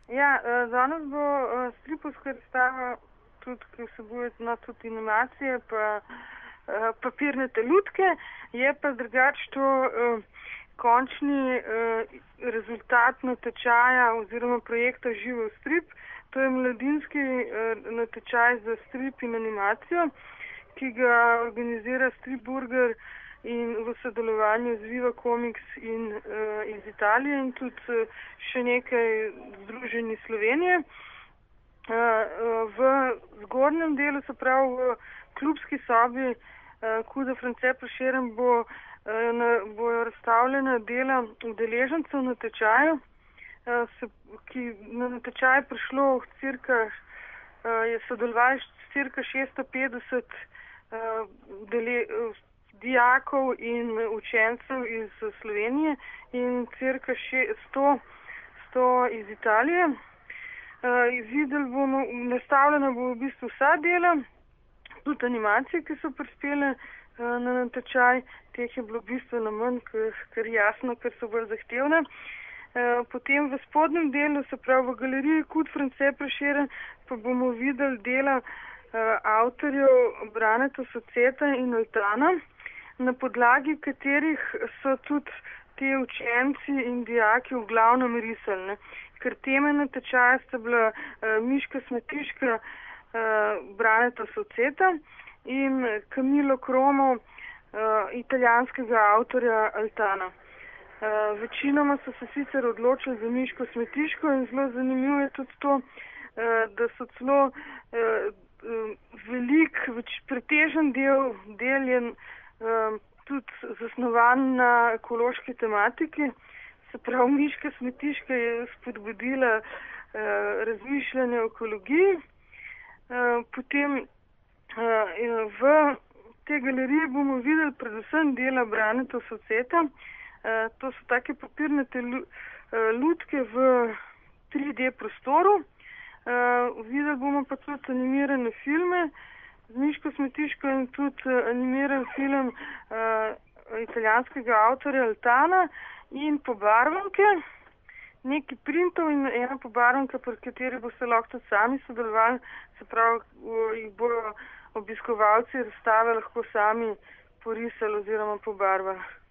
Ja, danes bo stripovska razstava, tudi, ki vsebuje tudi animacije, pa papirnate lutke. Je pa drugače to končni rezultat natečaja oziroma projekta Živel strip. To je mladinski natečaj za strip in animacijo, ki ga organizira Stripburger in v sodelovanju z Viva Comics in iz Italije in tudi še nekaj združenj iz Slovenije. V zgornjem delu, se pravi v klubski sobi Kuda France Prešeren bojo razstavljena dela udeležencev natečaja, ki na natečaj je prišlo je sodelovalo cirka 650 dijakov in učencev iz Slovenije in cirka 100 iz Italije. Nastavljena bo v bistvu vsa dela, tudi animacije, ki so prispele na natečaj. Teh je bilo bistveno manj, ker jasno, ker so bolj zahtevne. Potem v spodnjem delu, se pravi v galeriji Kud France Prešeren, pa bomo videli dela avtorjev Braneta Soceta in Altana, na podlagi katerih so tudi te učenci in dijaki v glavnem risali. Ker teme natečaja sta bila Miška Smetiška Braneta Soceta in Camillo Cromo italijanskega avtorja Altana. Večinoma so se sicer odločili za Miško Smetiško in zelo zanimivo je tudi to, da so celo pretežen del je tudi zasnovan na ekološki tematiki. Se pravi, Miška Smetiška je spodbudila razmišljanje o ekologiji. Potem v tej galeriji bomo videli predvsem dela Braneta Soceta. To so take papirnate lutke v 3D prostoru. Videli bomo pa tudi animirane filme z Miško Smetiško in tudi animiran film italijanskega avtorja Altana in pobarvanke, nekaj printov in ena pobarvanka, pri kateri boste lahko tudi sami sodelovali, se pravi, jih bojo obiskovalci razstave lahko sami porisali oziroma pobarvali.